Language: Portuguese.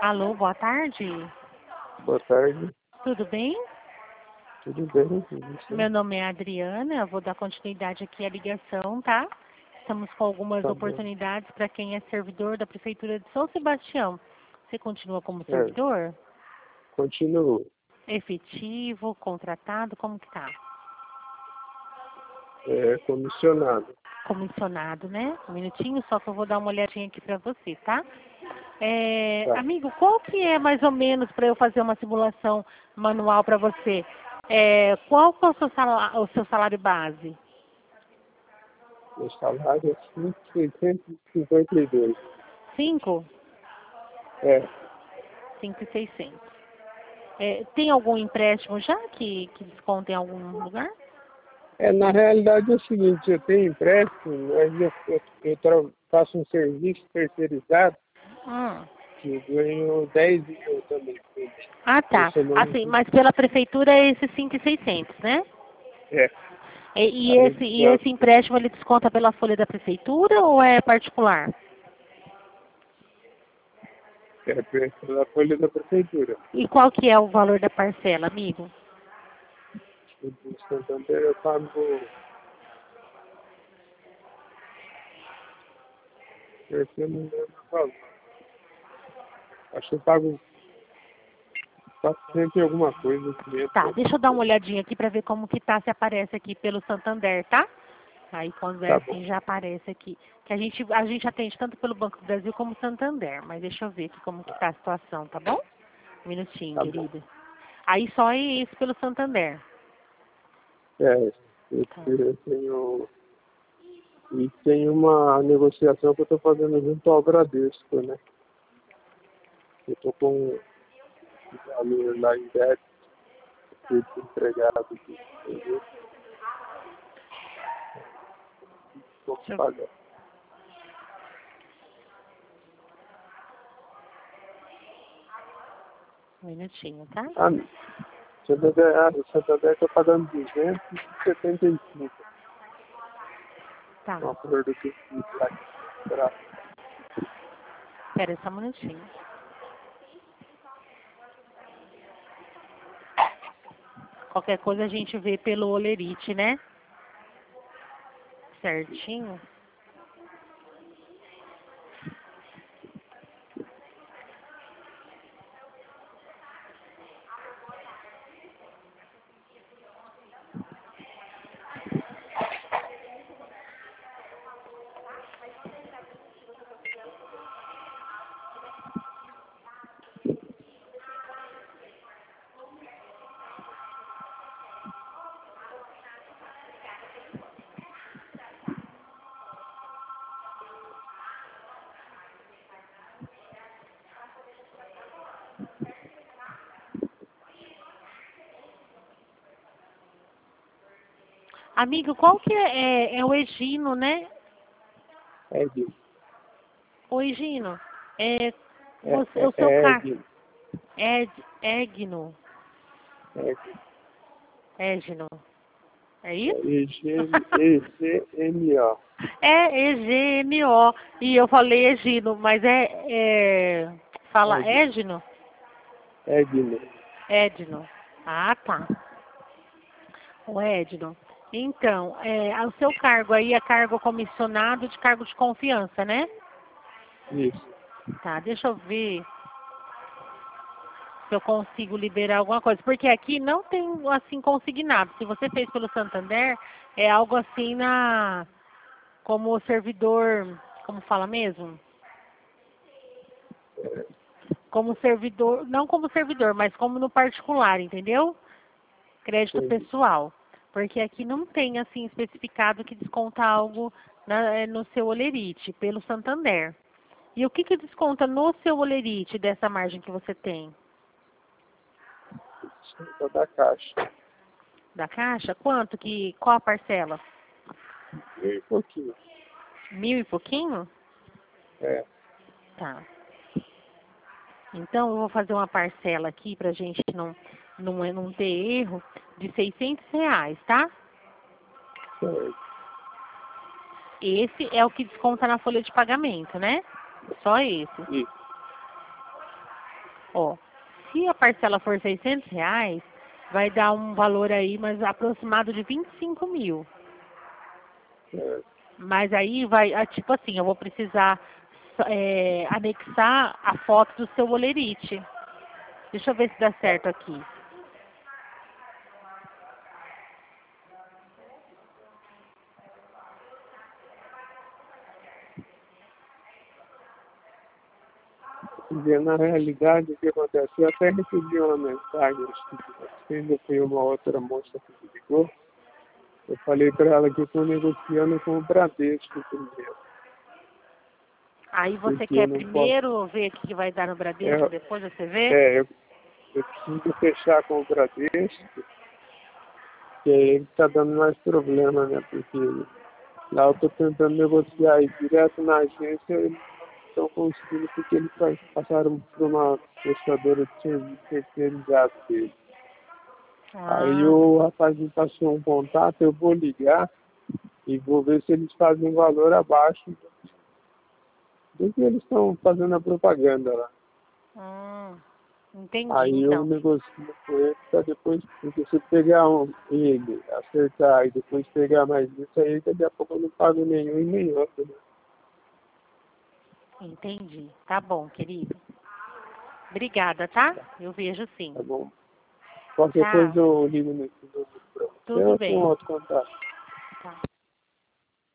Alô, boa tarde. Boa tarde, Tudo bem? tudo bem? E você? Meu nome é Adriana, eu vou dar continuidade aqui à ligação, tá? Estamos com algumas Tá bom. oportunidades para quem é servidor da Prefeitura de São Sebastião. Você continua como É. servidor? Continuo. Efetivo, contratado, como que tá? Comissionado. Comissionado, né? Um minutinho, só que eu vou dar uma olhadinha aqui para você, tá? Tá. Amigo, qual que é mais ou menos para eu fazer uma simulação manual para você? Qual que é o seu salário base? Meu salário é 5.652. 5? É. 5.600. Tem algum empréstimo já que desconta em algum lugar? Na realidade é o seguinte, eu tenho empréstimo, mas eu faço um serviço terceirizado que eu ganho 10 mil também. Ah, tá. Assim, mas pela prefeitura é esses 5.600, né? É. E esse empréstimo ele desconta pela folha da prefeitura ou é particular? É pela folha da prefeitura. E qual que é o valor da parcela, amigo? O do Santander eu pago, eu não lembro o valor. Acho que eu pago 400 e alguma coisa. 500. Tá, deixa eu dar uma olhadinha aqui para ver como que tá, se aparece aqui pelo Santander, tá? Aí quando é Tá assim bom. já aparece aqui. Que a gente atende tanto pelo Banco do Brasil como Santander, mas deixa eu ver aqui como que tá a situação, tá bom? Um minutinho, Tá bom. querida. Aí só é isso pelo Santander. Eu Tá. tenho. E tem uma negociação que eu estou fazendo junto ao Bradesco, né? Eu estou com um valor lá em débito, fui desempregado aqui, entendeu? Estou Deixa eu... pagando. Um minutinho, tá? O Santander está pagando 275. Tá. Uma flor do que lá pra Espera só um minutinho. Qualquer coisa a gente vê pelo Olerite, né? Certinho. Amigo, qual que é o Egino, né? Edno. O Egino, o seu É carro. Edno. Egno. Egno. É isso? EGMO. É EGMO. E eu falei Egino, mas fala Egno? Edno. Edno. Ah, tá. O Edno. Então, o seu cargo aí é cargo comissionado de cargo de confiança, né? Isso. Tá, deixa eu ver se eu consigo liberar alguma coisa. Porque aqui não tem, assim, consignado. Se você fez pelo Santander, é algo assim como servidor, como fala mesmo? Como servidor, não como servidor, mas como no particular, entendeu? Crédito Entendi. pessoal. Porque aqui não tem, assim, especificado que desconta algo no seu Olerite, pelo Santander. E o que desconta no seu Olerite dessa margem que você tem? Desculpa da Caixa. Da Caixa? Qual a parcela? E pouquinho. 1.000 e pouquinho? É. Tá. Então, eu vou fazer uma parcela aqui pra gente não ter erro de R$ 600, tá? Certo. Esse é o que desconta na folha de pagamento, né? Só esse. Isso. Ó, se a parcela for R$ 600, vai dar um valor aí, mas aproximado de 25 mil. Mas aí vai, tipo assim, eu vou precisar anexar a foto do seu olerite. Deixa eu ver se dá certo aqui. Na realidade, o que acontece? Eu até recebi uma mensagem, acho que ainda foi uma outra moça que me ligou. Eu falei para ela que eu estou negociando com o Bradesco primeiro. Aí você Porque quer eu não primeiro ver o que vai dar no Bradesco, depois você vê? Eu preciso fechar com o Bradesco, que aí ele está dando mais problema, né? Porque lá eu estou tentando negociar aí direto na agência, eles estão conseguindo porque eles passaram por uma prestadora de serviço terceirizado dele. Aí o rapaz me passou um contato, eu vou ligar e vou ver se eles fazem um valor abaixo do que eles estão fazendo a propaganda lá. Entendi, Aí então. eu negocio com ele para depois, porque se eu pegar ele, acertar e depois pegar mais isso aí, daqui a pouco eu não pago nenhum e nem outro. Né? Entendi. Tá bom, querido. Obrigada, tá? Eu vejo sim. Tá bom. Qualquer coisa eu ligo nesse número para você. Tudo Eu tenho bem. outro contato.